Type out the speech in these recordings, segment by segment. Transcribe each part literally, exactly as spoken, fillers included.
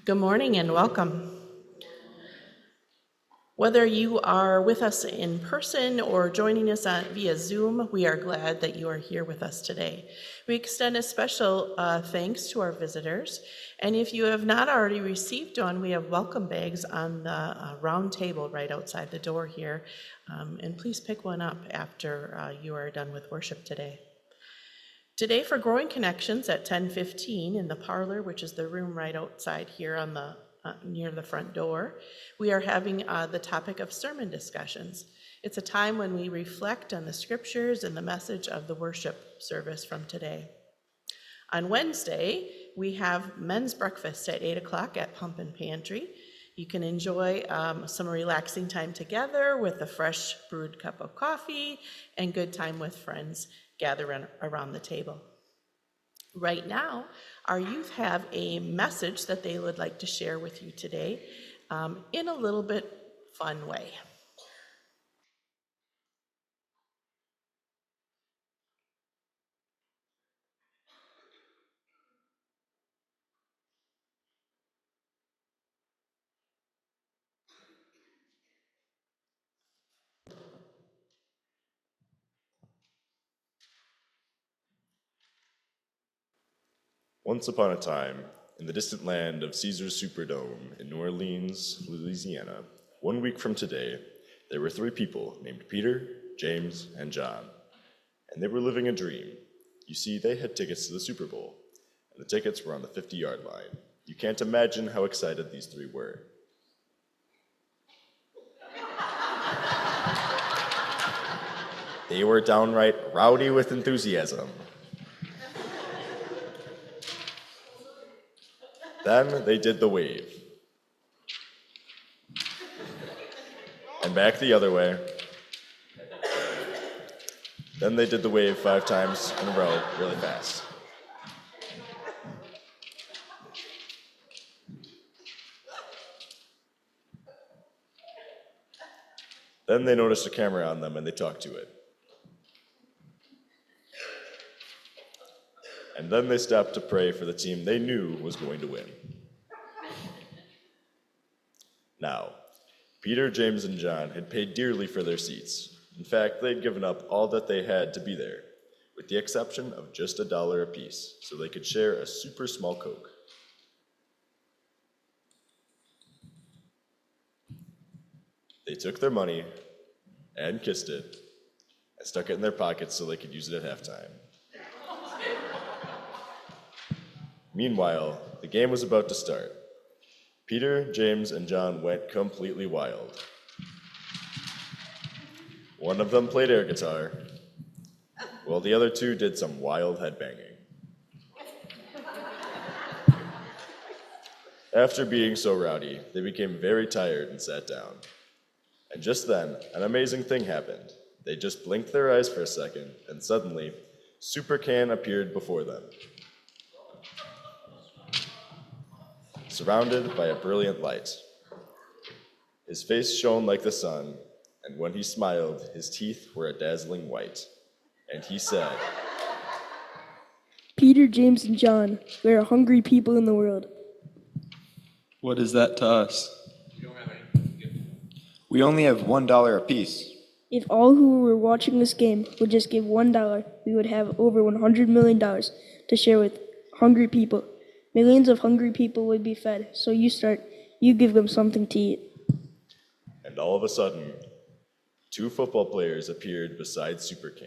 Good morning and welcome. Whether you are with us in person or joining us on, via Zoom, we are glad that you are here with us today. We extend a special uh, thanks to our visitors, and if you have not already received one, we have welcome bags on the uh, round table right outside the door here, um, and please pick one up after uh, you are done with worship today. Today for Growing Connections at ten fifteen in the parlor, which is the room right outside here on the uh, near the front door, we are having uh, the topic of sermon discussions. It's a time when we reflect on the scriptures and the message of the worship service from today. On Wednesday, we have men's breakfast at eight o'clock at Pump and Pantry. You can enjoy um, some relaxing time together with a fresh brewed cup of coffee and good time with friends gathered around the table. Right now, our youth have a message that they would like to share with you today um, in a little bit fun way. Once upon a time, in the distant land of Caesar's Superdome in New Orleans, Louisiana, one week from today, there were three people named Peter, James, and John, and they were living a dream. You see, they had tickets to the Super Bowl, and the tickets were on the fifty-yard line. You can't imagine how excited these three were. They were downright rowdy with enthusiasm. Then they did the wave. And back the other way. Then they did the wave five times in a row, really fast. Then they noticed a camera on them and they talked to it. And then they stopped to pray for the team they knew was going to win. Now, Peter, James, and John had paid dearly for their seats. In fact, they'd given up all that they had to be there, with the exception of just a dollar apiece, so they could share a super small Coke. They took their money and kissed it and stuck it in their pockets so they could use it at halftime. Meanwhile, the game was about to start. Peter, James, and John went completely wild. One of them played air guitar, while the other two did some wild headbanging. After being so rowdy, they became very tired and sat down. And just then, an amazing thing happened. They just blinked their eyes for a second, and suddenly, Super Can appeared before them, surrounded by a brilliant light. His face shone like the sun, and when he smiled, his teeth were a dazzling white. And he said, Peter, James, and John, we are hungry people in the world. What is that to us? We only have one dollar apiece. If all who were watching this game would just give one dollar, we would have over one hundred million dollars to share with hungry people. Millions of hungry people would be fed, so you start, you give them something to eat. And all of a sudden, two football players appeared beside Super Can.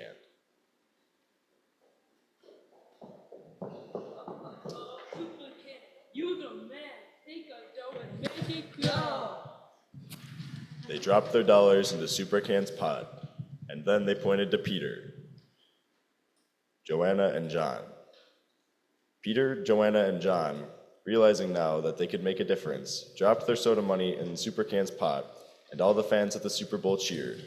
You the man, take a dough and make it go. They dropped their dollars into Super Can's pot, and then they pointed to Peter, Joanna, and John. Peter, Joanna, and John, realizing now that they could make a difference, dropped their soda money in Super Can's pot, and all the fans at the Super Bowl cheered.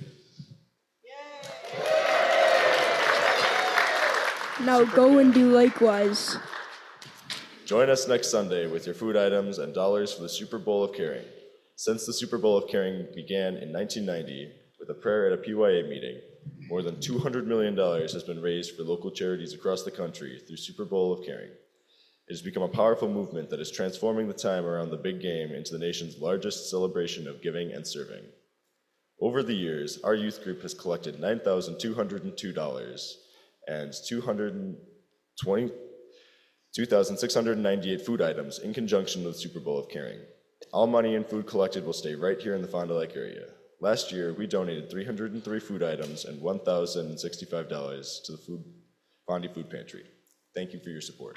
Now go and do likewise. Join us next Sunday with your food items and dollars for the Super Bowl of Caring. Since the Super Bowl of Caring began in nineteen ninety with a prayer at a P Y A meeting, more than two hundred million dollars has been raised for local charities across the country through Super Bowl of Caring. It has become a powerful movement that is transforming the time around the big game into the nation's largest celebration of giving and serving. Over the years, our youth group has collected nine thousand two hundred two dollars and two hundred twenty two thousand six hundred ninety-eight food items in conjunction with Super Bowl of Caring. All money and food collected will stay right here in the Fond du Lac area. Last year, we donated three hundred three food items and one thousand sixty-five dollars to the food, Fondy Food Pantry. Thank you for your support.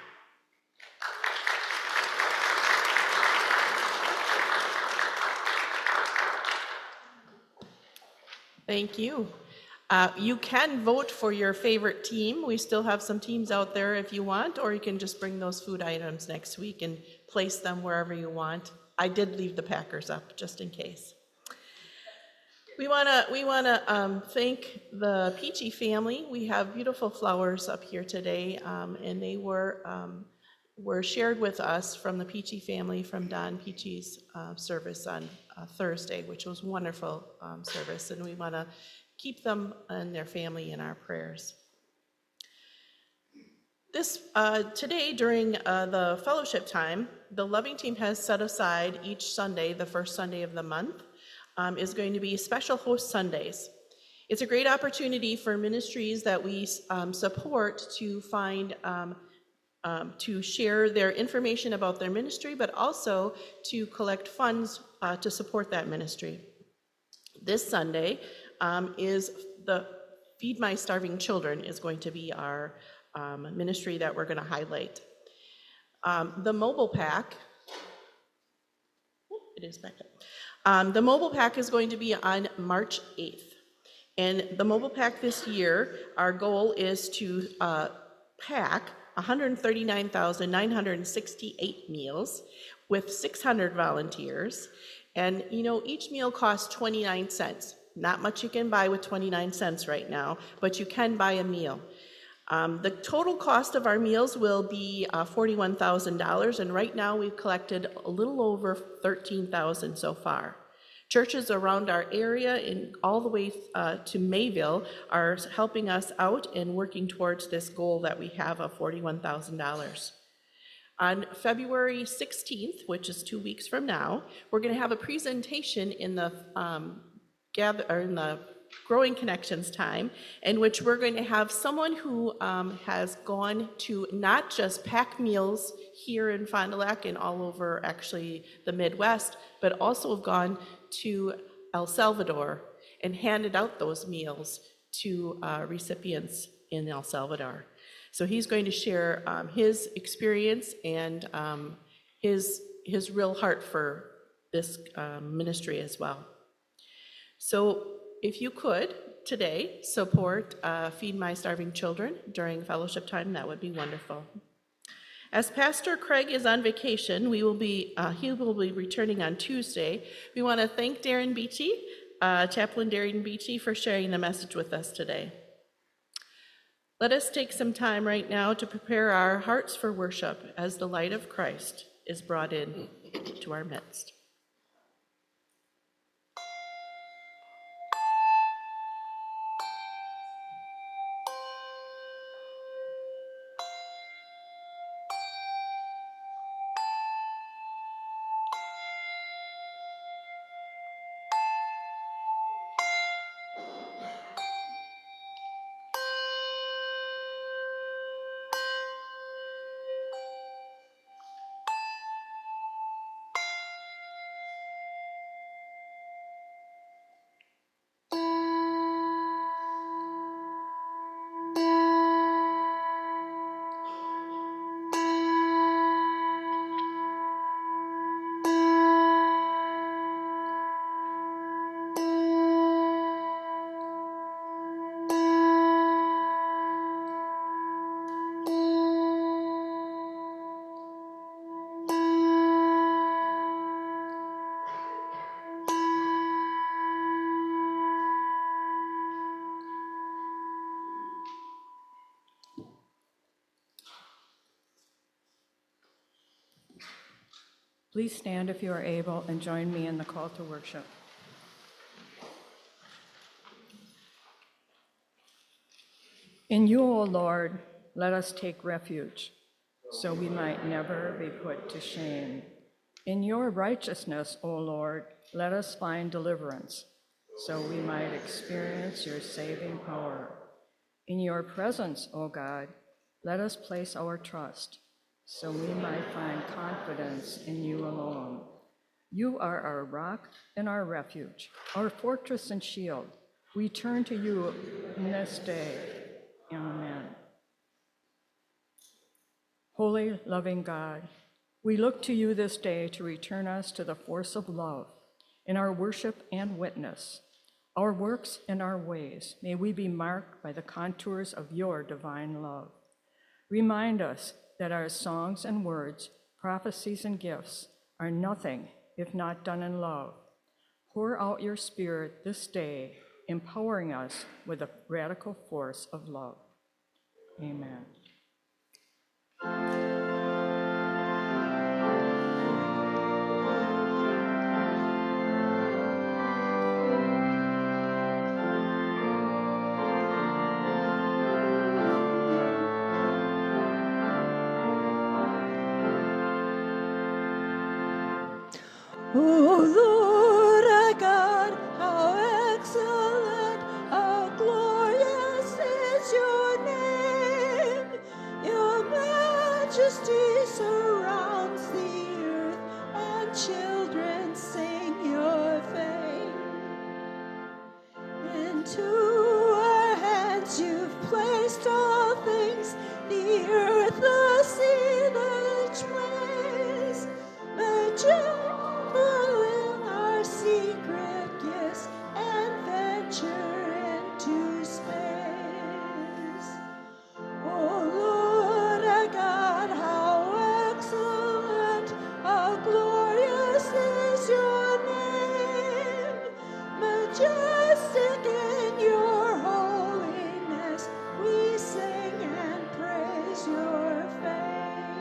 Thank you. Uh, you can vote for your favorite team. We still have some teams out there if you want, or you can just bring those food items next week and place them wherever you want. I did leave the Packers up just in case. We want to we want to um, thank the Peachy family. We have beautiful flowers up here today, um, and they were um, were shared with us from the Peachy family from Don Peachy's uh, service on uh, Thursday, which was wonderful um, service, and we want to keep them and their family in our prayers. This uh, today during uh, the fellowship time, the Loving Team has set aside each Sunday, the first Sunday of the month, um, is going to be Special Host Sundays. It's a great opportunity for ministries that we um, support to find um, um, to share their information about their ministry, but also to collect funds uh, to support that ministry. This Sunday um, is the Feed My Starving Children is going to be our um, ministry that we're going to highlight. Um, the mobile pack, it is back up. Um, the mobile pack is going to be on March eighth. And the mobile pack this year, our goal is to uh, pack one hundred thirty-nine thousand nine hundred sixty-eight meals with six hundred volunteers. And you know, each meal costs twenty-nine cents. Not much you can buy with twenty-nine cents right now, but you can buy a meal. Um, the total cost of our meals will be uh, forty-one thousand dollars, and right now we've collected a little over thirteen thousand dollars so far. Churches around our area and all the way uh, to Mayville are helping us out and working towards this goal that we have of forty-one thousand dollars. On February sixteenth, which is two weeks from now, we're going to have a presentation in the um, gather or in the Growing Connections time, in which we're going to have someone who um, has gone to not just pack meals here in Fond du Lac and all over actually the Midwest, but also have gone to El Salvador and handed out those meals to uh, recipients in El Salvador. So he's going to share um, his experience and um, his, his real heart for this um, ministry as well. So if you could, today, support uh, Feed My Starving Children during fellowship time, that would be wonderful. As Pastor Craig is on vacation, we will be, uh, he will be returning on Tuesday. We want to thank Darren Beachy, uh, Chaplain Darren Beachy, for sharing the message with us today. Let us take some time right now to prepare our hearts for worship as the light of Christ is brought in to our midst. Please stand if you are able and join me in the call to worship. In you, O Lord, let us take refuge. so we might never be put to shame. In your righteousness, O Lord, let us find deliverance, so we might experience your saving power. In your presence, O God, let us place our trust, so we might find confidence in you alone. You are our rock and our refuge, our fortress and shield. We turn to you in this day. Amen. Holy, loving God, we look to you this day to return us to the force of love in our worship and witness, our works and our ways. May we be marked by the contours of your divine love. Remind us that our songs and words, prophecies and gifts are nothing if not done in love. Pour out your Spirit this day, empowering us with the radical force of love. Amen. Oh Lord our God, how excellent, how glorious is your name. Your majesty surrounds the earth, and children sing your fame. Into our hands you've placed all things, the earth, the sea, the trees. Majestic in our secret gifts and venture into space. Oh Lord our God, how excellent, how glorious is your name. Majestic in your holiness, we sing and praise your fame.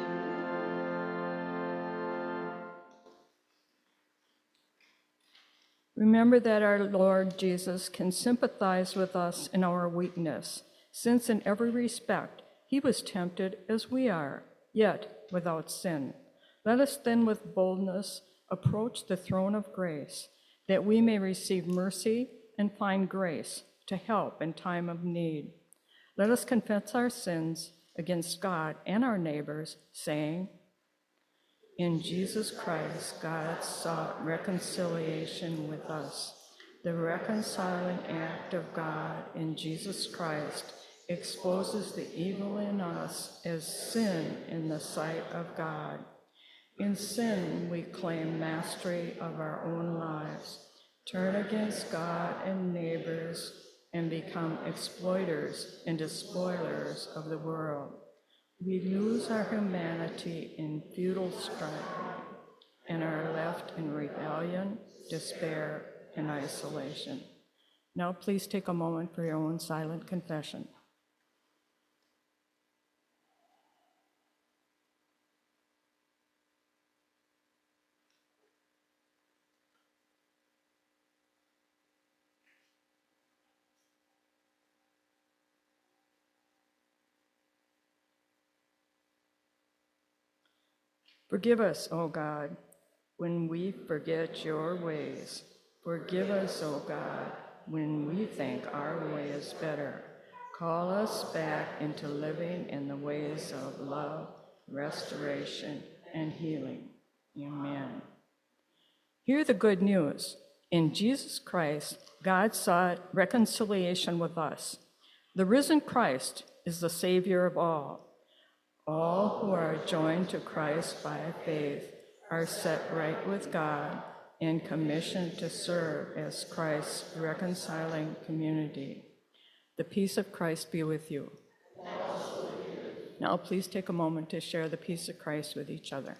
Remember that our Lord Jesus can sympathize with us in our weakness, since in every respect he was tempted as we are, yet without sin. Let us then with boldness approach the throne of grace, that we may receive mercy and find grace to help in time of need. Let us confess our sins against God and our neighbors, saying, in Jesus Christ, God sought reconciliation with us. The reconciling act of God in Jesus Christ exposes the evil in us as sin in the sight of God. In sin, we claim mastery of our own lives, turn against God and neighbors, and become exploiters and despoilers of the world. We lose our humanity in futile strife and are left in rebellion, despair, and isolation. Now please take a moment for your own silent confession. Forgive us, O God, when we forget your ways. Forgive us, O God, when we think our way is better. Call us back into living in the ways of love, restoration, and healing. Amen. Hear the good news. In Jesus Christ, God sought reconciliation with us. The risen Christ is the Savior of all. All who are joined to Christ by faith are set right with God and commissioned to serve as Christ's reconciling community. The peace of Christ be with you. Now please take a moment to share the peace of Christ with each other.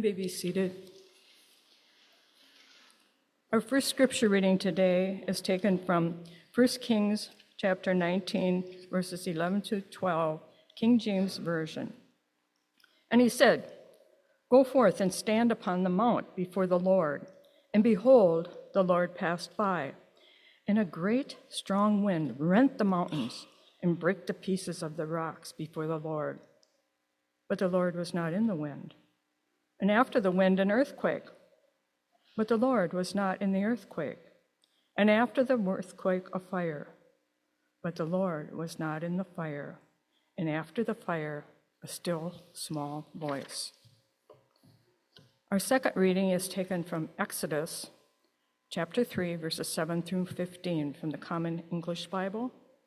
may be seated. Our first scripture reading today is taken from First Kings chapter nineteen, verses eleven to twelve, King James Version. And he said, "Go forth and stand upon the mount before the Lord. And behold, the Lord passed by, and a great strong wind rent the mountains and brake the pieces of the rocks before the Lord. But the Lord was not in the wind. And after the wind, an earthquake. But the Lord was not in the earthquake. And after the earthquake, a fire. But the Lord was not in the fire. And after the fire, a still small voice." Our second reading is taken from Exodus chapter three, verses seven through fifteen from the Common English Bible.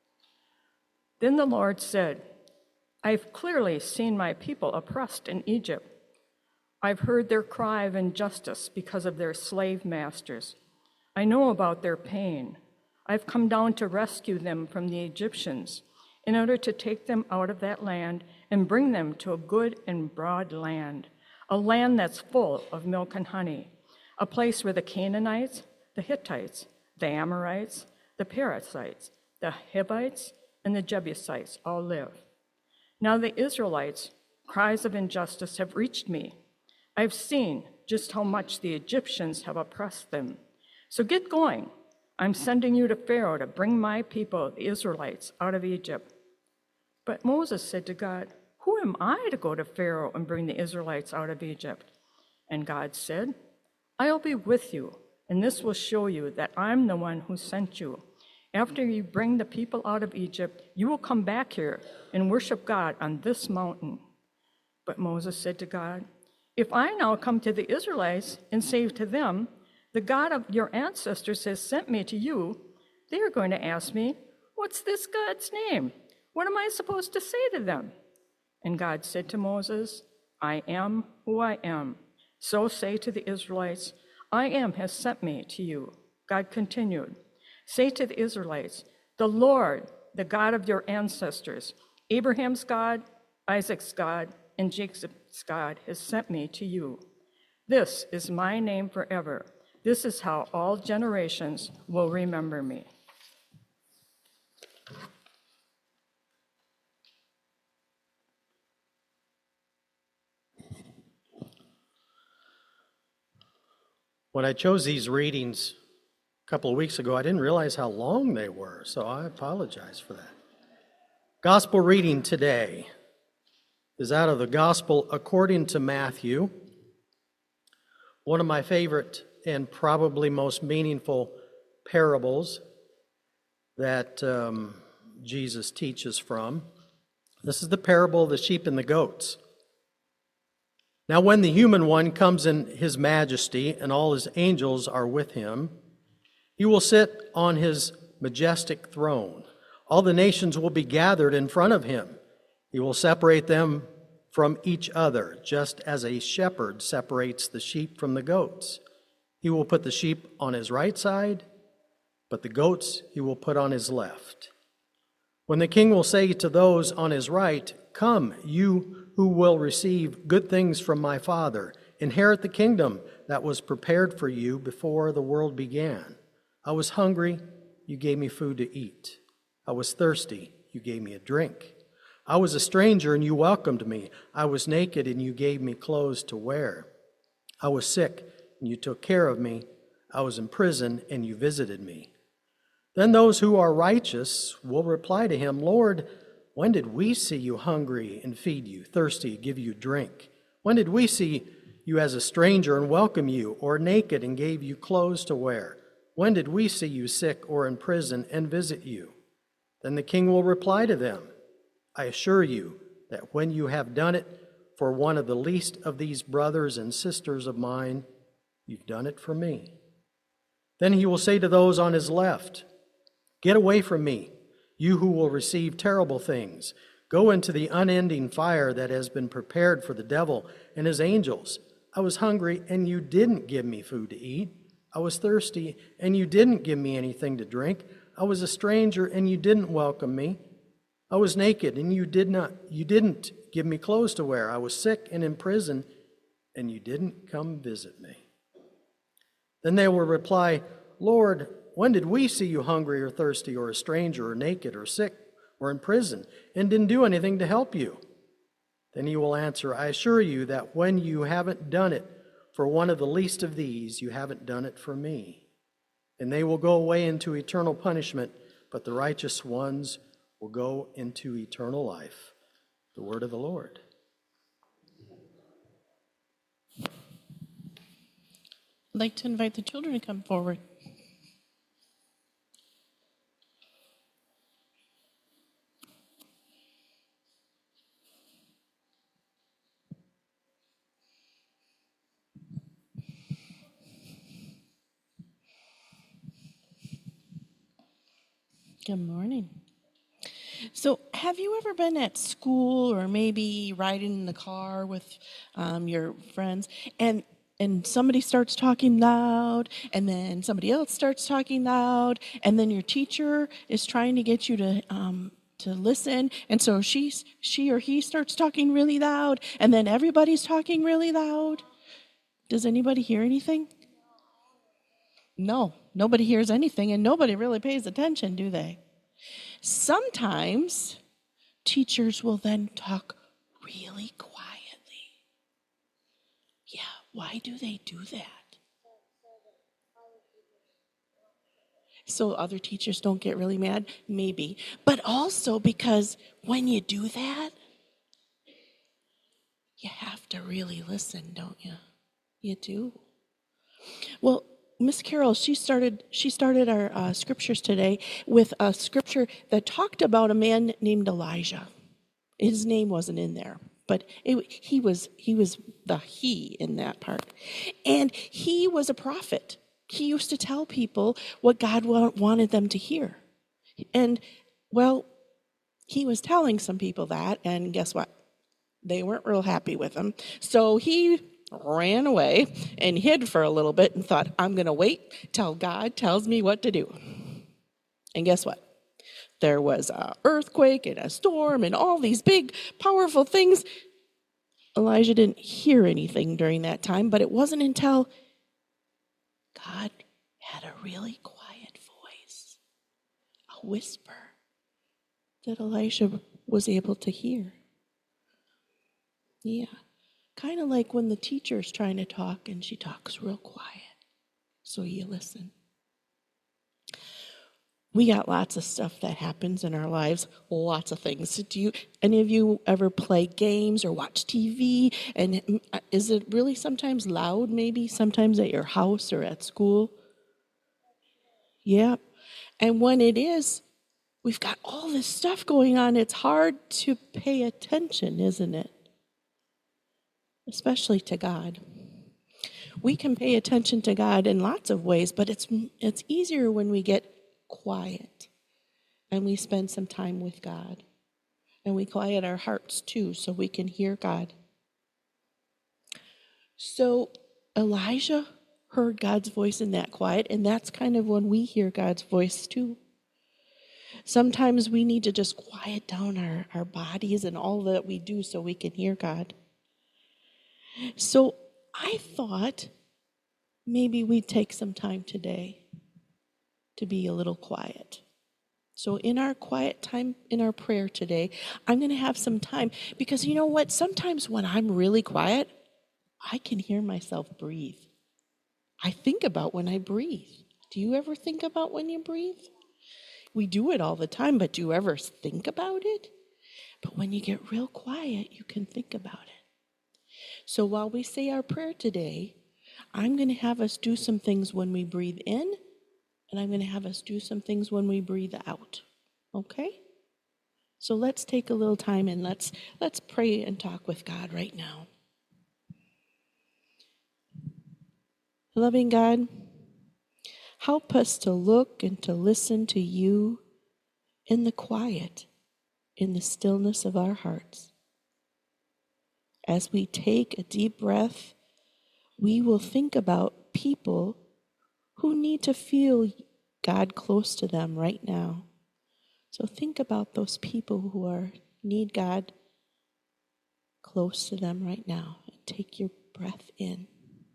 "Then the Lord said, I've clearly seen my people oppressed in Egypt. I've heard their cry of injustice because of their slave masters. I know about their pain. I've come down to rescue them from the Egyptians in order to take them out of that land and bring them to a good and broad land, a land that's full of milk and honey, a place where the Canaanites, the Hittites, the Amorites, the Perizzites, the Hivites, and the Jebusites all live. Now the Israelites' cries of injustice have reached me. I've seen just how much the Egyptians have oppressed them. So get going. I'm sending you to Pharaoh to bring my people, the Israelites, out of Egypt." But Moses said to God, "Who am I to go to Pharaoh and bring the Israelites out of Egypt?" And God said, "I'll be with you, and this will show you that I'm the one who sent you. After you bring the people out of Egypt, you will come back here and worship God on this mountain." But Moses said to God, "If I now come to the Israelites and say to them, 'The God of your ancestors has sent me to you,' they are going to ask me, 'What's this God's name? What am I supposed to say to them?' And God said to Moses, 'I am who I am. So say to the Israelites, I am has sent me to you." God continued, "Say to the Israelites, 'The Lord, the God of your ancestors, Abraham's God, Isaac's God, and Jacob's God has sent me to you. This is my name forever. This is how all generations will remember me.'" When I chose these readings a couple of weeks ago, I didn't realize how long they were, so I apologize for that. Gospel reading today is out of the Gospel according to Matthew, one of my favorite and probably most meaningful parables that um, Jesus teaches from. This is the parable of the sheep and the goats. "Now when the human one comes in his majesty and all his angels are with him, he will sit on his majestic throne. All the nations will be gathered in front of him. He will separate them from each other, just as a shepherd separates the sheep from the goats. He will put the sheep on his right side, but the goats he will put on his left. When the king will say to those on his right, 'Come, you who will receive good things from my Father, inherit the kingdom that was prepared for you before the world began. I was hungry, you gave me food to eat. I was thirsty, you gave me a drink. I was a stranger and you welcomed me. I was naked and you gave me clothes to wear. I was sick and you took care of me. I was in prison and you visited me.' Then those who are righteous will reply to him, 'Lord, when did we see you hungry and feed you, thirsty, give you drink? When did we see you as a stranger and welcome you, or naked and gave you clothes to wear? When did we see you sick or in prison and visit you?' Then the king will reply to them, 'I assure you that when you have done it for one of the least of these brothers and sisters of mine, you've done it for me.' Then he will say to those on his left, 'Get away from me, you who will receive terrible things. Go into the unending fire that has been prepared for the devil and his angels. I was hungry, and you didn't give me food to eat. I was thirsty, and you didn't give me anything to drink. I was a stranger, and you didn't welcome me. I was naked, and you did not, you didn't give me clothes to wear. I was sick and in prison, and you didn't come visit me. Then they will reply, Lord, when did we see you hungry or thirsty or a stranger or naked or sick or in prison and didn't do anything to help you? Then he will answer, I assure you that when you haven't done it for one of the least of these, you haven't done it for me. And they will go away into eternal punishment, but the righteous ones will go into eternal life. The word of the Lord. I'd like to invite the children to come forward. Good morning. So, have you ever been at school or maybe riding in the car with um, your friends, and and somebody starts talking loud, and then somebody else starts talking loud, and then your teacher is trying to get you to um, to listen, and so she's she or he starts talking really loud, and then everybody's talking really loud? Does anybody hear anything? No, nobody hears anything, and nobody really pays attention, do they? Sometimes teachers will then talk really quietly. Yeah, why do they do that? So other teachers don't get really mad? Maybe. But also because when you do that, you have to really listen, don't you? You do. Well, Miss Carol, she started she started our uh, scriptures today with a scripture that talked about a man named Elijah. His name wasn't in there, but it, he was he was the he in that part, and he was a prophet. He used to tell people what God wa- wanted them to hear, and well, he was telling some people that, and guess what? They weren't real happy with him, so he ran away and hid for a little bit and thought, I'm going to wait till God tells me what to do. And guess what? There was an earthquake and a storm and all these big, powerful things. Elijah didn't hear anything during that time, but it wasn't until God had a really quiet voice, a whisper, that Elisha was able to hear. Yeah. Kind of like when the teacher's trying to talk and she talks real quiet, so you listen. We got lots of stuff that happens in our lives, lots of things. Do you, any of you ever play games or watch T V? And is it really sometimes loud, maybe, sometimes at your house or at school? Yeah. And when it is, we've got all this stuff going on. It's hard to pay attention, isn't it? Especially to God. We can pay attention to God in lots of ways, but it's it's easier when we get quiet and we spend some time with God. And we quiet our hearts too so we can hear God. So Elijah heard God's voice in that quiet, and that's kind of when we hear God's voice too. Sometimes we need to just quiet down our, our bodies and all that we do so we can hear God. So I thought maybe we'd take some time today to be a little quiet. So in our quiet time, in our prayer today, I'm going to have some time because you know what? Sometimes when I'm really quiet, I can hear myself breathe. I think about when I breathe. Do you ever think about when you breathe? We do it all the time, but do you ever think about it? But when you get real quiet, you can think about it. So while we say our prayer today, I'm going to have us do some things when we breathe in, and I'm going to have us do some things when we breathe out. Okay? So let's take a little time and let's let's pray and talk with God right now. Loving God, help us to look and to listen to you in the quiet, in the stillness of our hearts. As we take a deep breath, we will think about people who need to feel God close to them right now. So think about those people who are need God close to them right now. And take your breath in.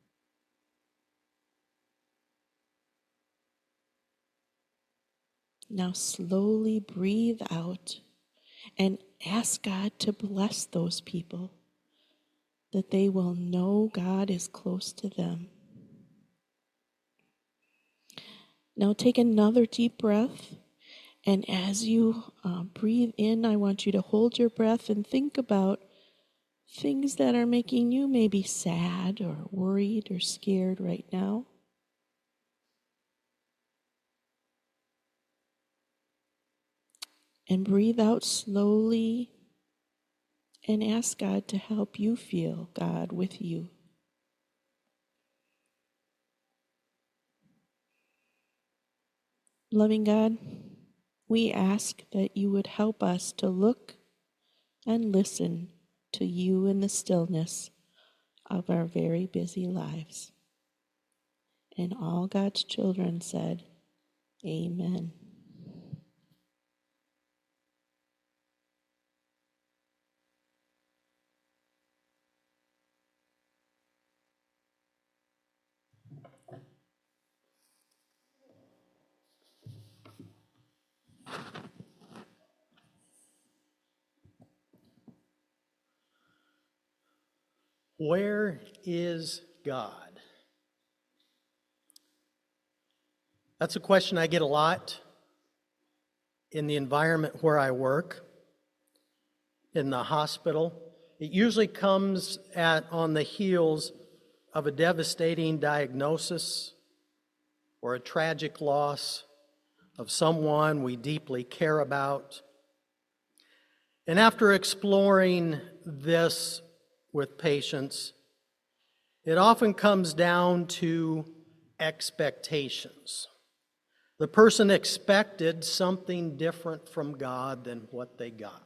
Now slowly breathe out and ask God to bless those people, that they will know God is close to them. Now take another deep breath, and as you uh, breathe in, I want you to hold your breath and think about things that are making you maybe sad or worried or scared right now. And breathe out slowly and ask God to help you feel God with you. Loving God, we ask that you would help us to look and listen to you in the stillness of our very busy lives. And all God's children said, Amen. Where is God? That's a question I get a lot in the environment where I work, in the hospital. It usually comes at on the heels of a devastating diagnosis or a tragic loss of someone we deeply care about. And after exploring this with patients, it often comes down to expectations. The person expected something different from God than what they got.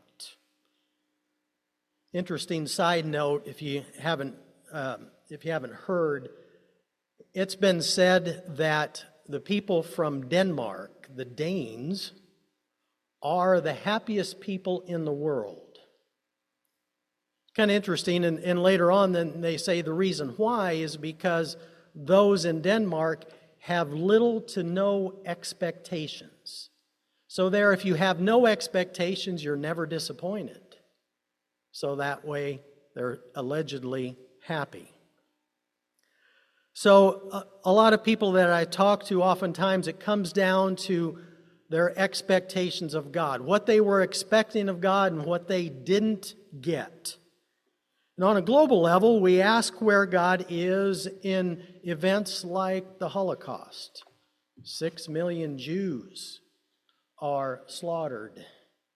Interesting side note, if you haven't, um, if you haven't heard, it's been said that the people from Denmark, the Danes, are the happiest people in the world. Kind of interesting, and, and later on then they say the reason why is because those in Denmark have little to no expectations. So there, if you have no expectations, you're never disappointed. So that way, they're allegedly happy. So a, a lot of people that I talk to, oftentimes it comes down to their expectations of God, what they were expecting of God and what they didn't get. And on a global level, we ask where God is in events like the Holocaust. Six million Jews are slaughtered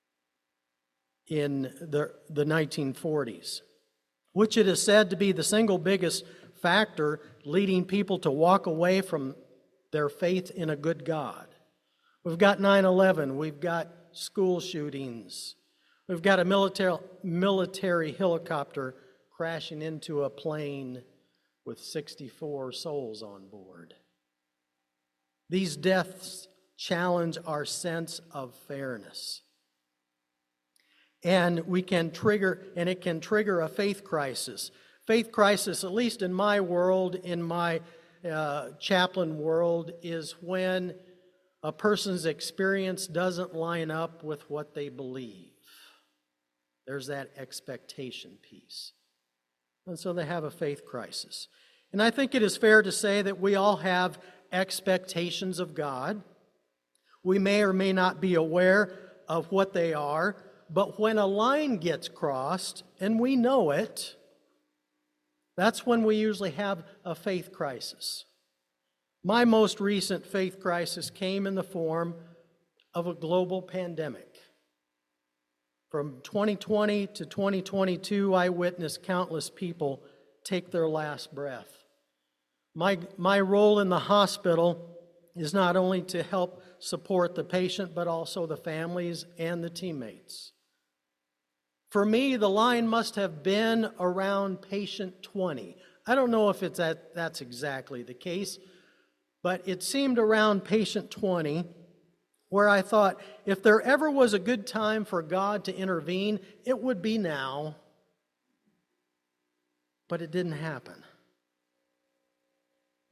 in the, the nineteen forties, which it is said to be the single biggest factor leading people to walk away from their faith in a good God. We've got nine eleven, we've got school shootings, we've got a military, military helicopter crashing into a plane with sixty-four souls on board. These deaths challenge our sense of fairness. And we can trigger, and it can trigger a faith crisis. Faith crisis, at least in my world, in my uh, chaplain world, is when a person's experience doesn't line up with what they believe. There's that expectation piece. And so they have a faith crisis. And I think it is fair to say that we all have expectations of God. We may or may not be aware of what they are, but when a line gets crossed, and we know it, that's when we usually have a faith crisis. My most recent faith crisis came in the form of a global pandemic. From twenty twenty to twenty twenty-two, I witnessed countless people take their last breath. My, my role in the hospital is not only to help support the patient, but also the families and the teammates. For me, the line must have been around patient twenty. I don't know if it's that, that's exactly the case, but it seemed around patient twenty where I thought, if there ever was a good time for God to intervene, it would be now. But it didn't happen.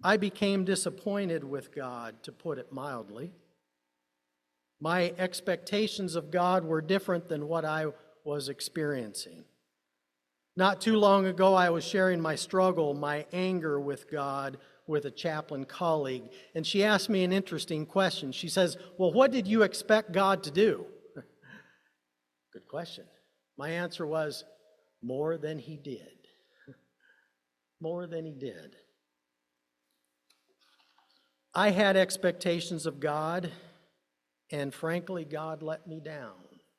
I became disappointed with God, to put it mildly. My expectations of God were different than what I was experiencing. Not too long ago, I was sharing my struggle, my anger with God, with a chaplain colleague, and she asked me an interesting question. She says, well, what did you expect God to do? Good question. My answer was, more than he did. More than he did. I had expectations of God, and frankly, God let me down.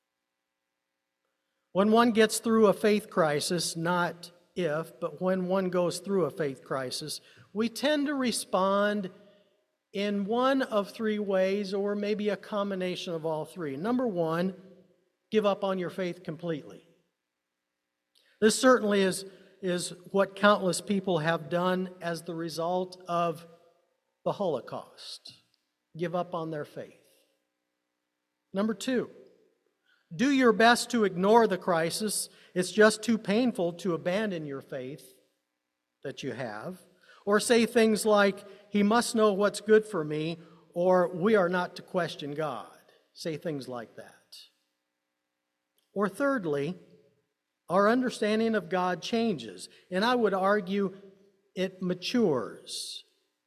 When one gets through a faith crisis, not if, but when one goes through a faith crisis, we tend to respond in one of three ways, or maybe a combination of all three. Number one, give up on your faith completely. This certainly is, is what countless people have done as the result of the Holocaust. Give up on their faith. Number two, do your best to ignore the crisis. It's just too painful to abandon your faith that you have. Or say things like, he must know what's good for me, or we are not to question God. Say things like that. Or thirdly, our understanding of God changes, and I would argue it matures.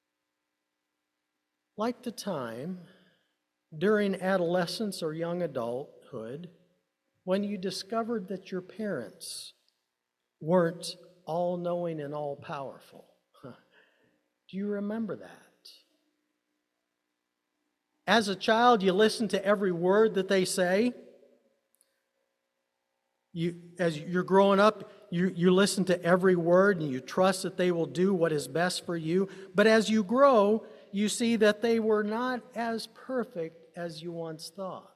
Like the time during adolescence or young adulthood when you discovered that your parents weren't all-knowing and all-powerful. Do you remember that? As a child, you listen to every word that they say. You, as you're growing up, you, you listen to every word and you trust that they will do what is best for you. But as you grow, you see that they were not as perfect as you once thought.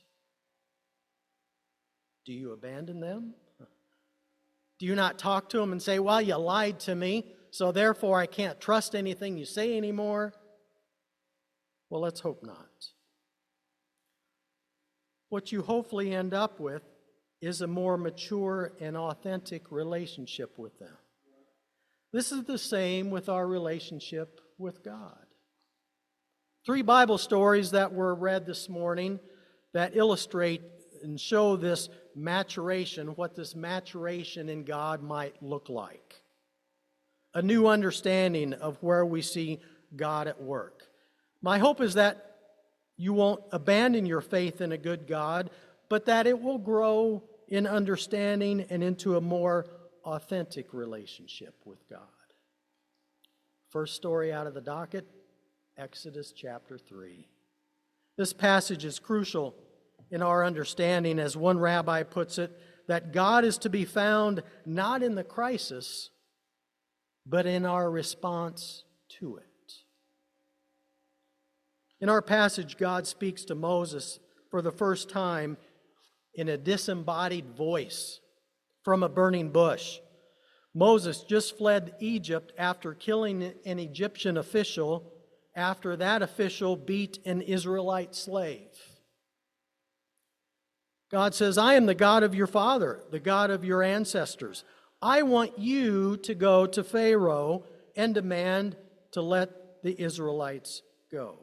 Do you abandon them? Do you not talk to them and say, well, you lied to me, so therefore I can't trust anything you say anymore? Well, let's hope not. What you hopefully end up with is a more mature and authentic relationship with them. This is the same with our relationship with God. Three Bible stories that were read this morning that illustrate and show this maturation, what this maturation in God might look like. A new understanding of where we see God at work. My hope is that you won't abandon your faith in a good God, but that it will grow in understanding and into a more authentic relationship with God. First story out of the docket, Exodus chapter three. This passage is crucial in our understanding, as one rabbi puts it, that God is to be found not in the crisis, but in our response to it. In our passage, God speaks to Moses for the first time in a disembodied voice from a burning bush. Moses just fled Egypt after killing an Egyptian official after that official beat an Israelite slave. God says, I am the God of your father, the God of your ancestors. I want you to go to Pharaoh and demand to let the Israelites go.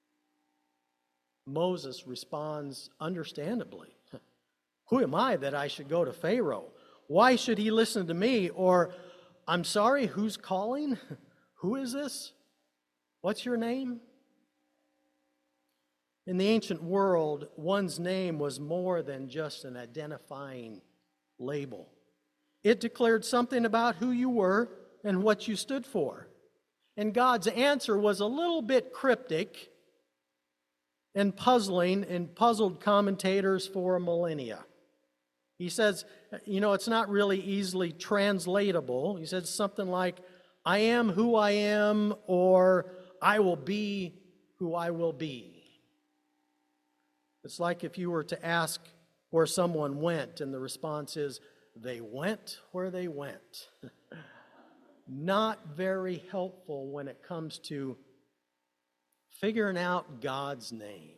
Moses responds understandably. Who am I that I should go to Pharaoh? Why should he listen to me? Or, I'm sorry, who's calling? Who is this? What's your name? In the ancient world, one's name was more than just an identifying label. It declared something about who you were and what you stood for. And God's answer was a little bit cryptic and puzzling and puzzled commentators for millennia. He says, you know, it's not really easily translatable. He says something like, I am who I am, or I will be who I will be. It's like if you were to ask where someone went, and the response is, they went where they went. Not very helpful when it comes to figuring out God's name.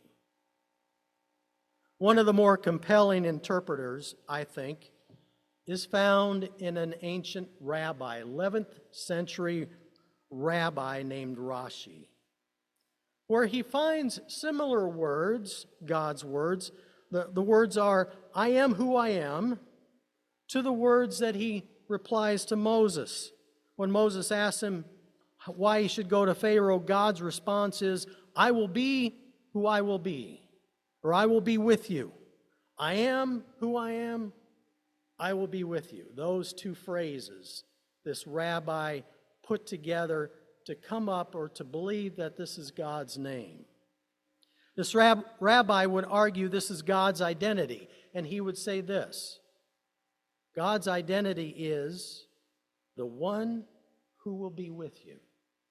One of the more compelling interpreters, I think, is found in an ancient rabbi, eleventh century rabbi named Rashi, where he finds similar words, God's words. The, the words are, I am who I am, to the words that he replies to Moses. When Moses asks him why he should go to Pharaoh, God's response is, I will be who I will be, or I will be with you. I am who I am, I will be with you. Those two phrases, this rabbi put together to come up or to believe that this is God's name. This rab- rabbi would argue this is God's identity, and he would say this: God's identity is the one who will be with you.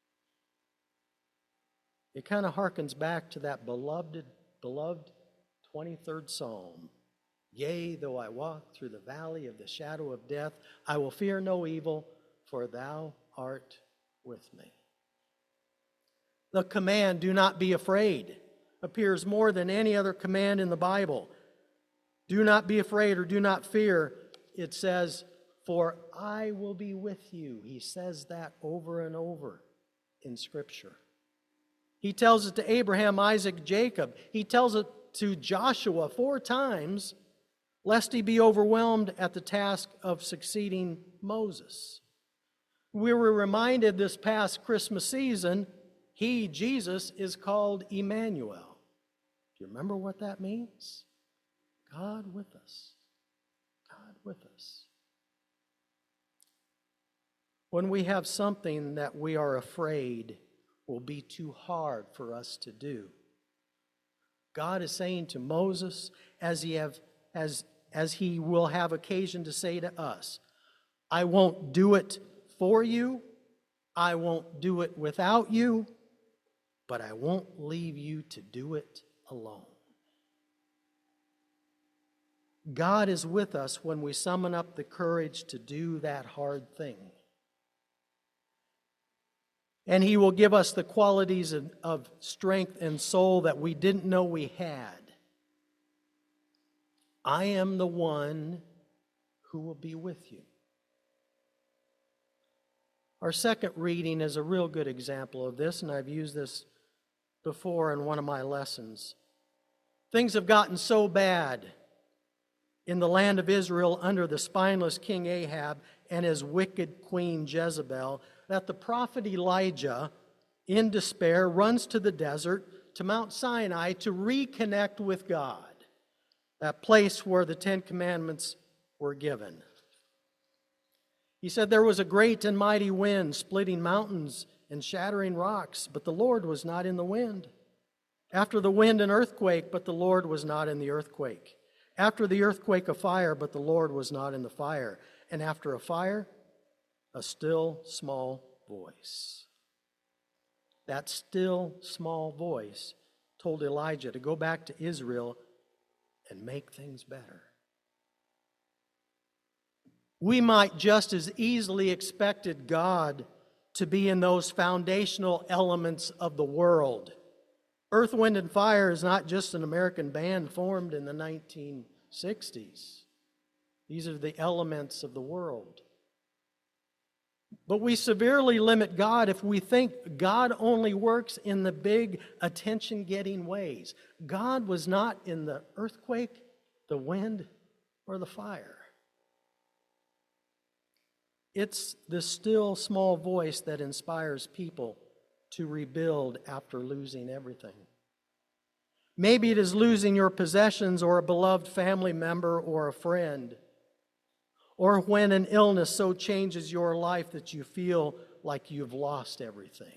It kind of harkens back to that beloved, beloved twenty-third Psalm. Yea, though I walk through the valley of the shadow of death, I will fear no evil, for thou art with me. The command, do not be afraid, appears more than any other command in the Bible. Do not be afraid or do not fear. It says, for I will be with you. He says that over and over in Scripture. He tells it to Abraham, Isaac, Jacob. He tells it to Joshua four times, lest he be overwhelmed at the task of succeeding Moses. We were reminded this past Christmas season, he, Jesus, is called Emmanuel. Do you remember what that means? God with us. God with us. When we have something that we are afraid will be too hard for us to do, God is saying to Moses, as he have as as he will have occasion to say to us, I won't do it for you, I won't do it without you, but I won't leave you to do it alone. God is with us when we summon up the courage to do that hard thing. And He will give us the qualities of, of strength and soul that we didn't know we had. I am the one who will be with you. Our second reading is a real good example of this, and I've used this before in one of my lessons. Things have gotten so bad in the land of Israel under the spineless King Ahab and his wicked queen Jezebel that the prophet Elijah, in despair, runs to the desert, to Mount Sinai, to reconnect with God, that place where the Ten Commandments were given. He said there was a great and mighty wind splitting mountains and shattering rocks, but the Lord was not in the wind. After the wind, an earthquake, but the Lord was not in the earthquake. After the earthquake, a fire, but the Lord was not in the fire. And after a fire, a still small voice. That still small voice told Elijah to go back to Israel and make things better. We might just as easily expected God to be in those foundational elements of the world. Earth, Wind, and Fire is not just an American band formed in the nineteen sixties. These are the elements of the world. But we severely limit God if we think God only works in the big, attention-getting ways. God was not in the earthquake, the wind, or the fire. It's the still small voice that inspires people to rebuild after losing everything. Maybe it is losing your possessions or a beloved family member or a friend, or when an illness so changes your life that you feel like you've lost everything.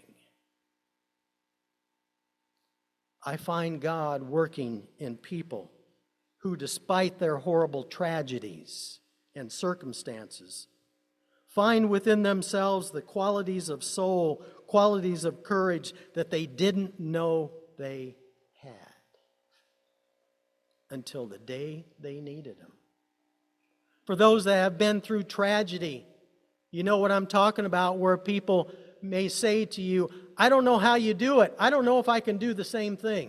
I find God working in people who, despite their horrible tragedies and circumstances, find within themselves the qualities of soul, qualities of courage that they didn't know they had until the day they needed them. For those that have been through tragedy, you know what I'm talking about, where people may say to you, I don't know how you do it. I don't know if I can do the same thing.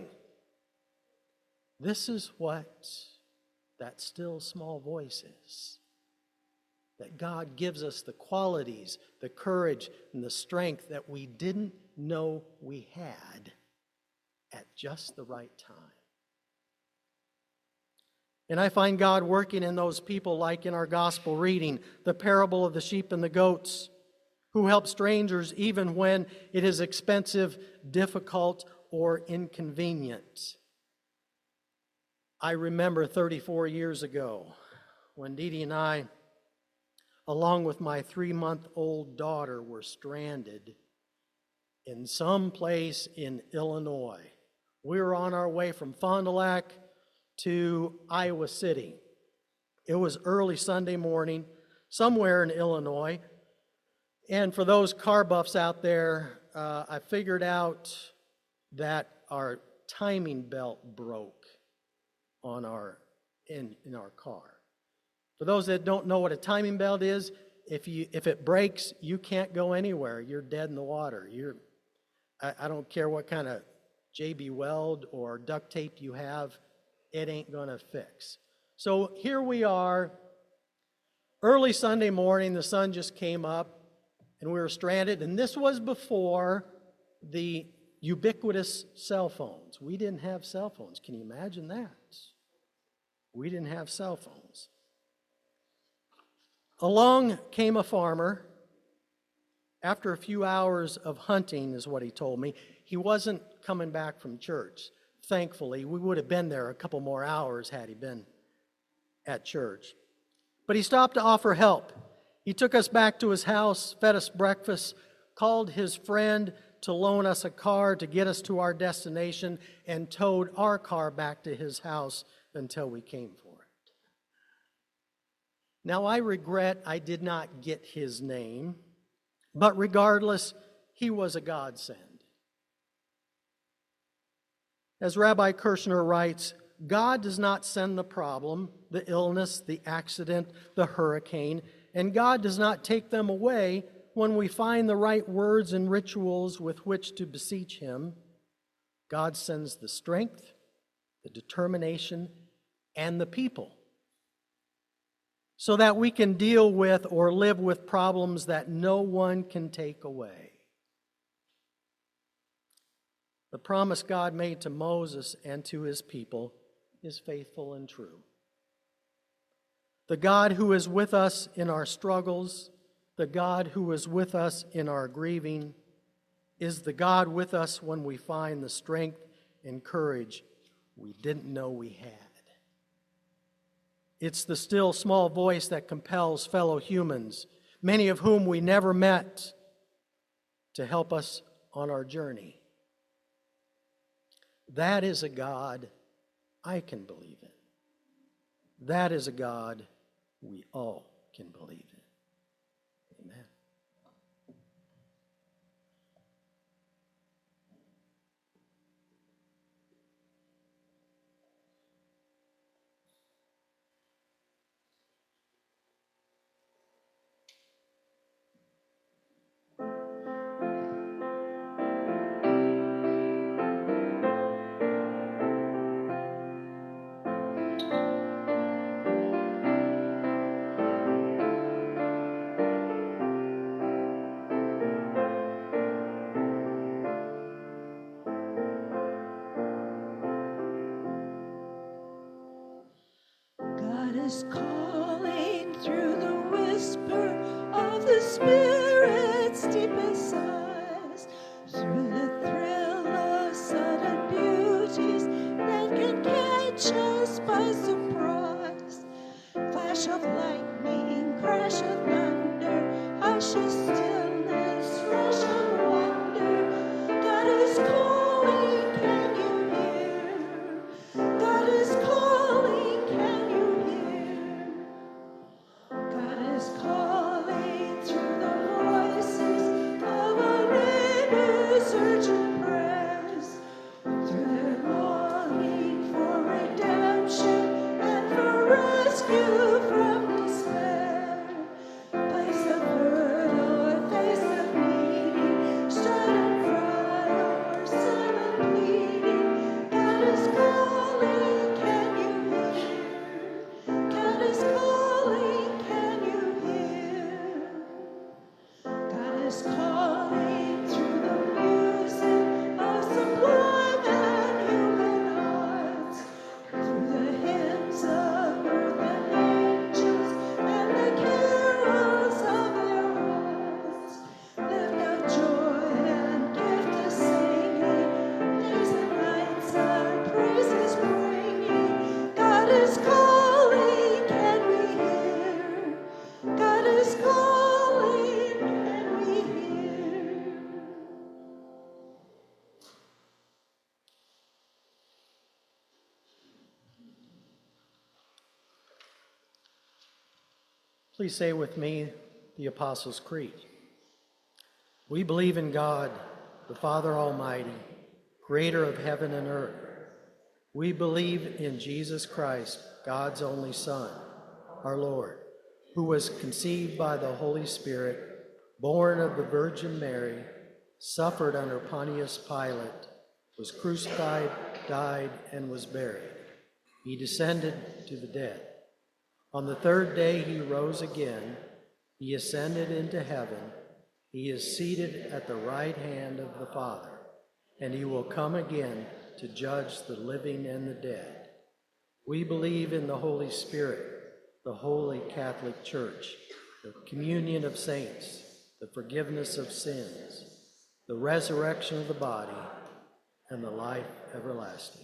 This is what that still small voice is. that God gives us the qualities, the courage, and the strength that we didn't know we had at just the right time. And I find God working in those people, like in our gospel reading, the parable of the sheep and the goats, who help strangers even when it is expensive, difficult, or inconvenient. I remember thirty-four years ago when Dee Dee and I, along with my three-month-old daughter, were stranded in some place in Illinois. We were on our way from Fond du Lac to Iowa City. It was early Sunday morning, somewhere in Illinois. And for those car buffs out there, uh, I figured out that our timing belt broke on our in, in our car. For those that don't know what a timing belt is, if you if it breaks, you can't go anywhere. You're dead in the water. You're I, I don't care what kind of J B Weld or duct tape you have, it ain't gonna fix. So here we are, early Sunday morning, the sun just came up, and we were stranded, and this was before the ubiquitous cell phones. We didn't have cell phones. Can you imagine that? We didn't have cell phones. Along came a farmer. After a few hours of hunting, is what he told me. He wasn't coming back from church. Thankfully, we would have been there a couple more hours had he been at church. But he stopped to offer help. He took us back to his house, fed us breakfast, called his friend to loan us a car to get us to our destination, and towed our car back to his house until we came for it. Now, I regret I did not get his name, but regardless, he was a godsend. As Rabbi Kirshner writes, God does not send the problem, the illness, the accident, the hurricane, and God does not take them away when we find the right words and rituals with which to beseech Him. God sends the strength, the determination, and the people so that we can deal with or live with problems that no one can take away. The promise God made to Moses and to his people is faithful and true. The God who is with us in our struggles, the God who is with us in our grieving, is the God with us when we find the strength and courage we didn't know we had. It's the still small voice that compels fellow humans, many of whom we never met, to help us on our journey. That is a God I can believe in. That is a God we all can believe in. Amen. God is calling through the whisper of the Spirit's deepest sighs, through the thrill of sudden beauties that can catch us by surprise. Flash of lightning, crash of thunder, hush of stillness, rush of wonder. God is calling, can you hear? God is calling, can you hear? God is calling through the voices of our neighbors' urgent prayers, through their longing for redemption Please say with me the Apostles' Creed. We believe in God, the Father Almighty, creator of heaven and earth. We believe in Jesus Christ, God's only Son, our Lord, who was conceived by the Holy Spirit, born of the Virgin Mary, suffered under Pontius Pilate, was crucified, died, and was buried. He descended to the dead. On the third day he rose again. He ascended into heaven. He is seated at the right hand of the Father, and he will come again to judge the living and the dead. We believe in the Holy Spirit, the Holy Catholic Church, the communion of saints, the forgiveness of sins, the resurrection of the body, and the life everlasting.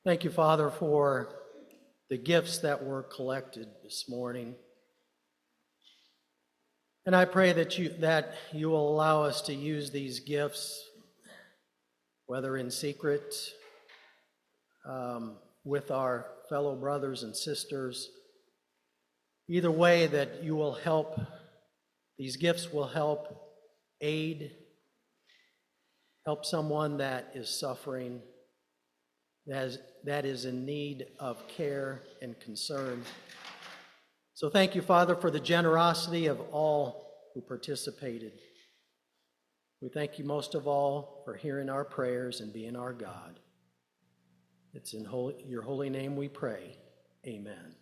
Thank you, Father, for the gifts that were collected this morning. And I pray that you that you will allow us to use these gifts, whether in secret, um, with our fellow brothers and sisters. Either way, that you will help, these gifts will help aid, help someone that is suffering, that is, that is in need of care and concern. So thank you, Father, for the generosity of all who participated. We thank you most of all for hearing our prayers and being our God. It's in holy, your holy name we pray. Amen.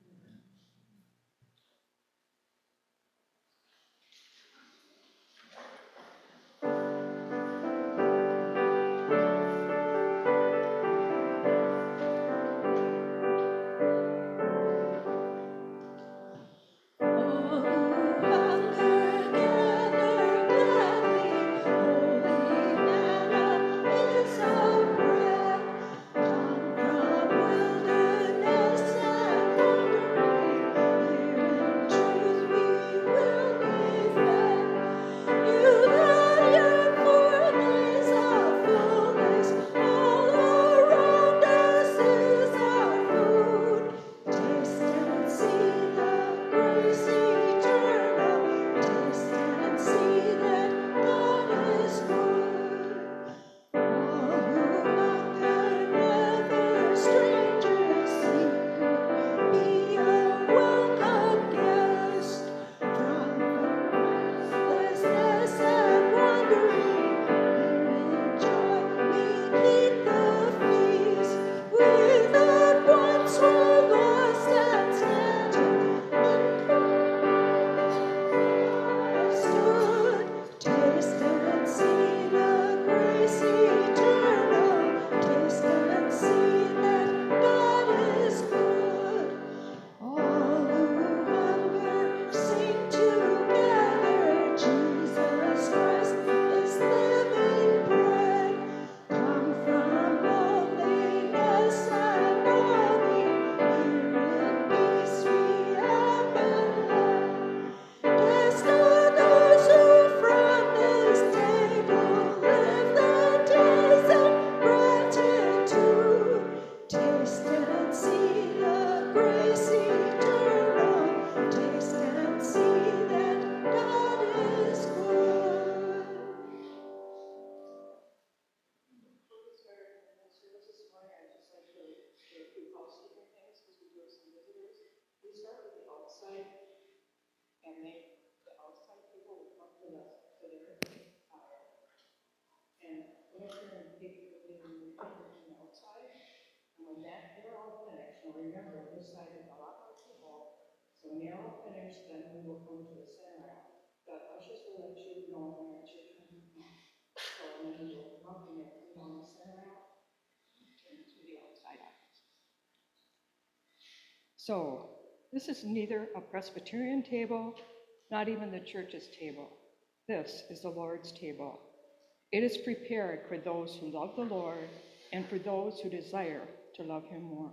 So, this is neither a Presbyterian table, not even the church's table. This is the Lord's table. It is prepared for those who love the Lord and for those who desire to love him more.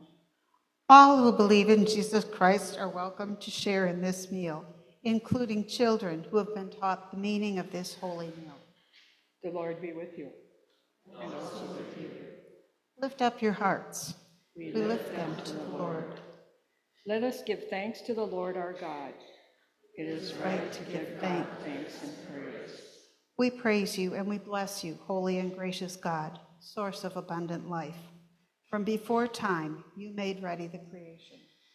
All who believe in Jesus Christ are welcome to share in this meal, including children who have been taught the meaning of this holy meal. The Lord be with you. And also with you. Lift up your hearts. We We lift them to the Lord. Let us give thanks to the Lord our God. It is right to give God thanks and praise. We praise you and we bless you, holy and gracious God, source of abundant life. From before time, you made ready the creation.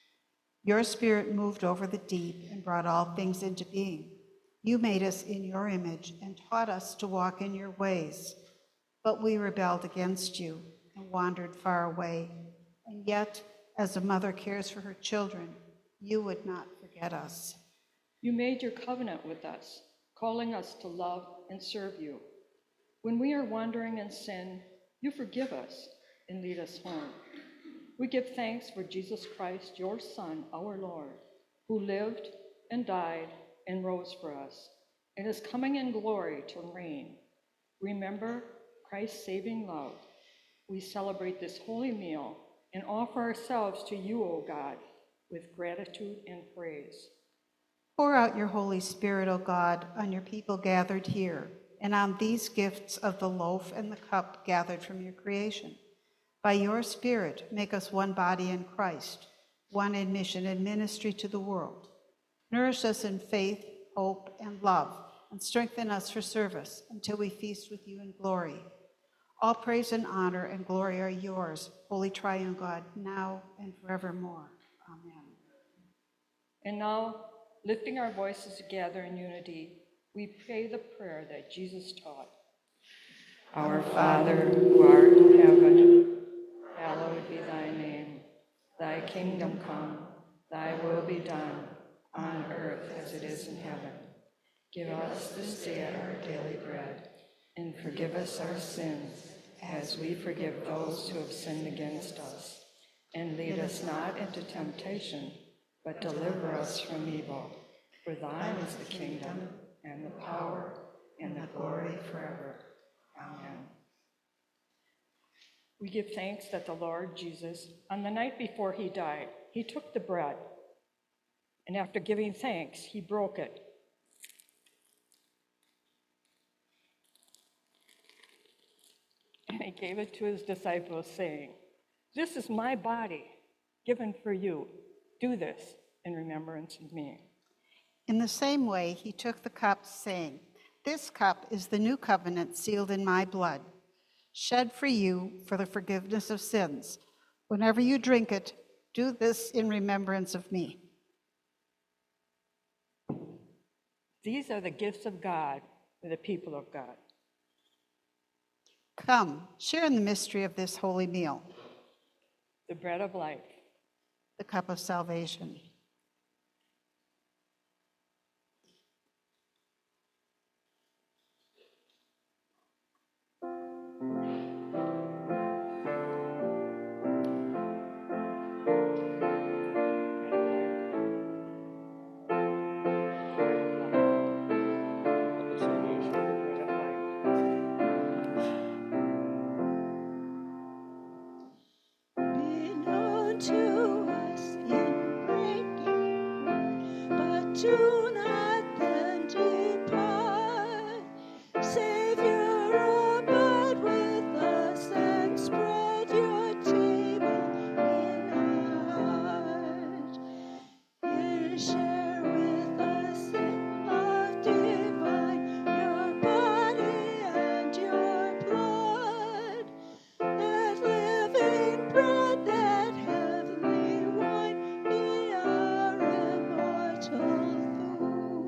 Your spirit moved over the deep and brought all things into being. You made us in your image and taught us to walk in your ways. But we rebelled against you and wandered far away. And yet, as a mother cares for her children, you would not forget us. You made your covenant with us, calling us to love and serve you. When we are wandering in sin, you forgive us and lead us home. We give thanks for Jesus Christ, your Son, our Lord, who lived and died and rose for us, and is coming in glory to reign. Remember Christ's saving love. We celebrate this holy meal and offer ourselves to you, O God, with gratitude and praise. Pour out your Holy Spirit, O God, on your people gathered here, and on these gifts of the loaf and the cup gathered from your creation. By your Spirit, make us one body in Christ, one in mission and ministry to the world. Nourish us in faith, hope, and love, and strengthen us for service until we feast with you in glory. All praise and honor and glory are yours, Holy Triune God, now and forevermore. Amen. And now, lifting our voices together in unity, we pray the prayer that Jesus taught. Our Father, who art in heaven, hallowed be thy name. Thy kingdom come, thy will be done, on earth as it is in heaven. Give us this day our daily bread, and forgive us our sins, as we forgive those who have sinned against us. And lead us not into temptation, but deliver us from evil. For thine is the kingdom, and the power, and the glory forever. Amen. We give thanks that the Lord Jesus, on the night before he died, he took the bread, and after giving thanks, he broke it. And he gave it to his disciples, saying, "This is my body, given for you. Do this in remembrance of me." In the same way, he took the cup, saying, "This cup is the new covenant sealed in my blood, shed for you for the forgiveness of sins. Whenever you drink it, do this in remembrance of me." These are the gifts of God for the people of God. Come, share in the mystery of this holy meal, The bread of life. the cup of salvation. Be known to us in breaking bread, but do not then depart. Savior, abide with us and spread your table in our heart. Here share with us in love divine your body and your blood. That living bread, that heavenly wine, be our immortal food.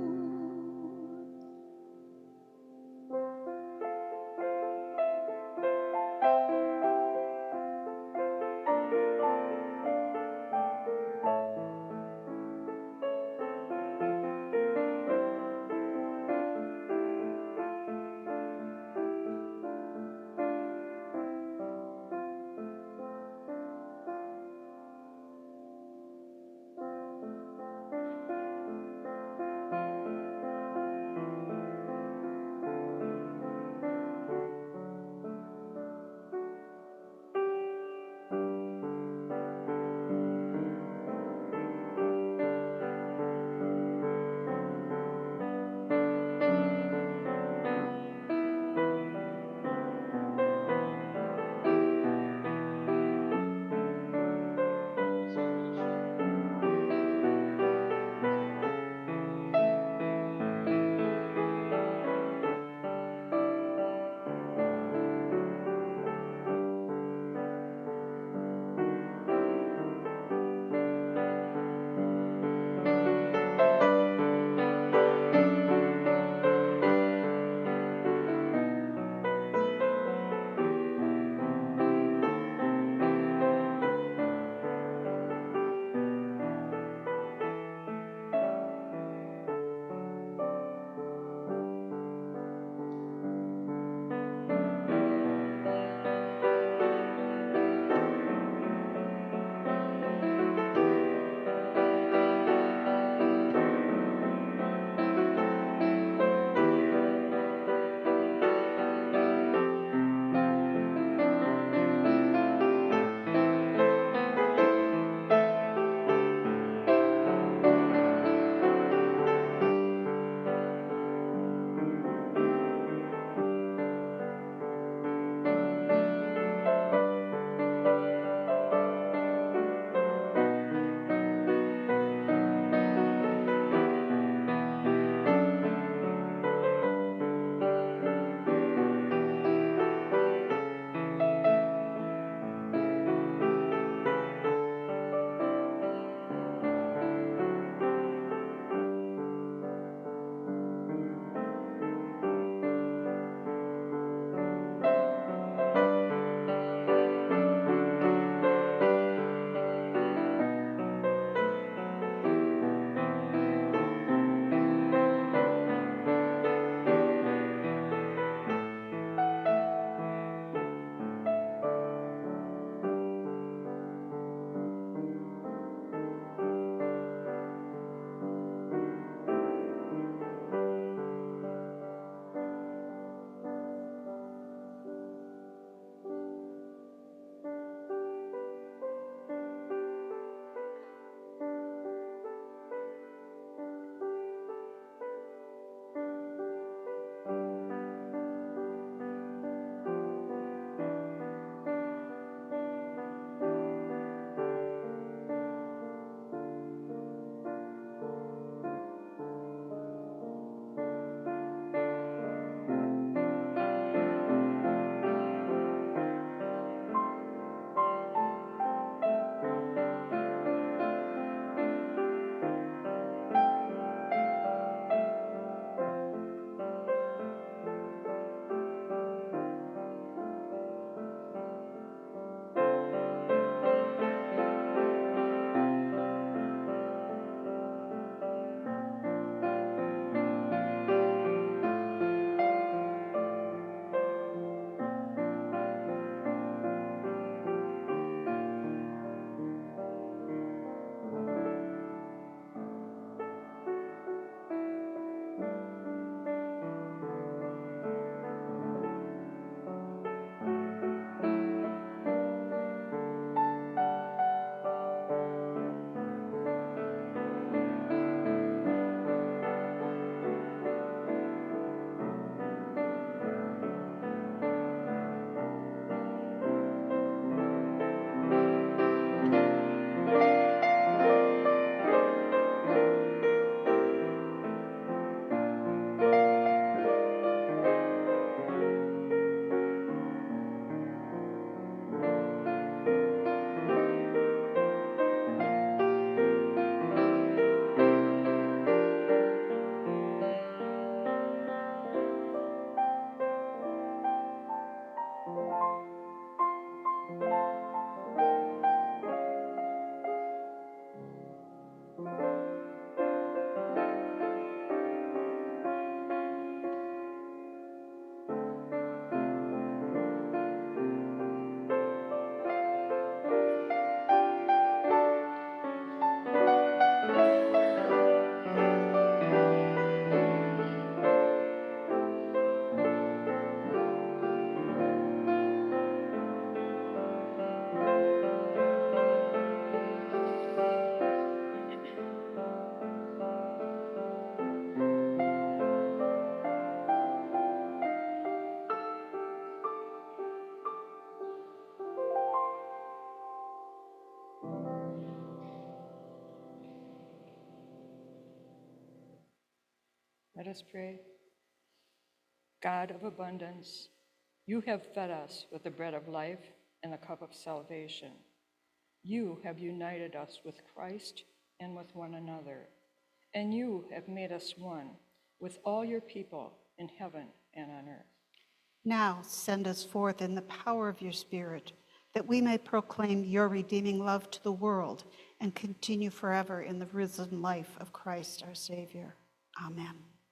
Let us pray. God of abundance, you have fed us with the bread of life and the cup of salvation. You have united us with Christ and with one another, and you have made us one with all your people in heaven and on earth. Now send us forth in the power of your Spirit, that we may proclaim your redeeming love to the world and continue forever in the risen life of Christ our Savior. Amen.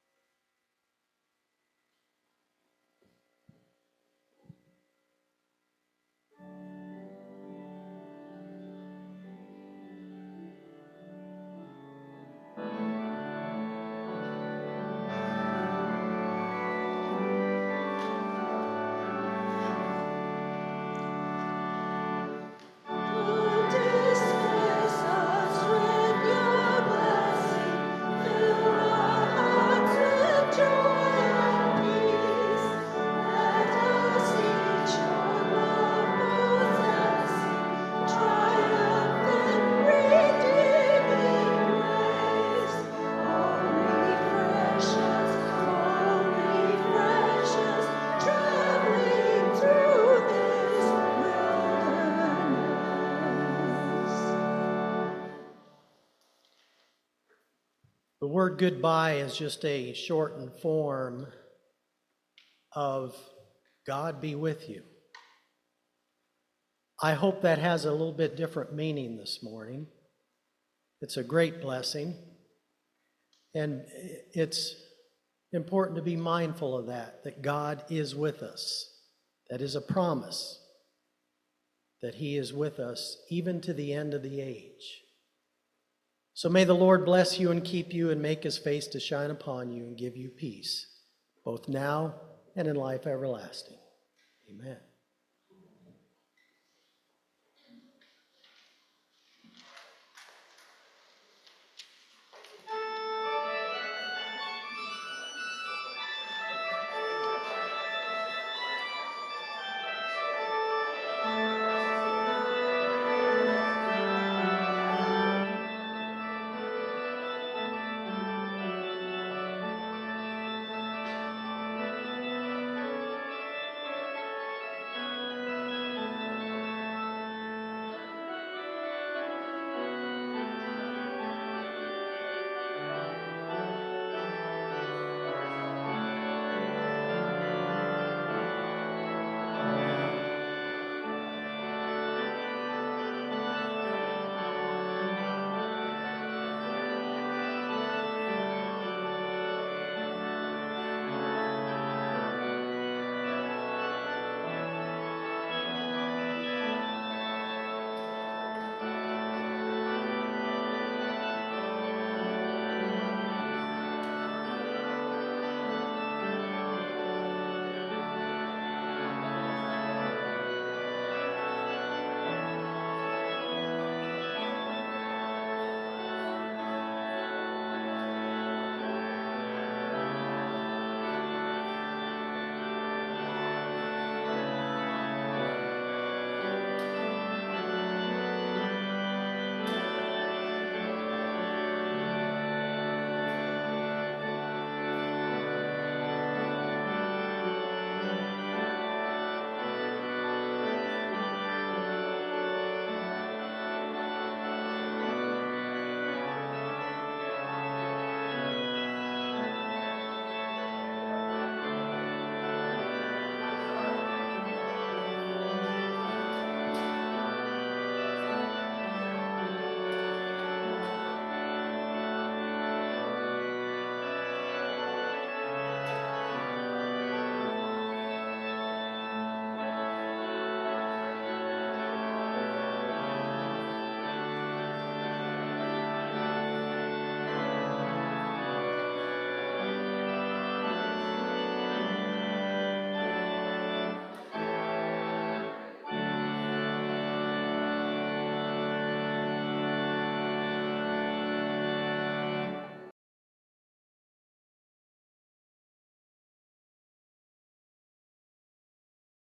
The word goodbye is just a shortened form of God be with you. I hope that has a little bit different meaning this morning. It's a great blessing, and it's important to be mindful of that, that God is with us. That is a promise, that He is with us even to the end of the age. So may the Lord bless you and keep you and make His face to shine upon you and give you peace, both now and in life everlasting. Amen.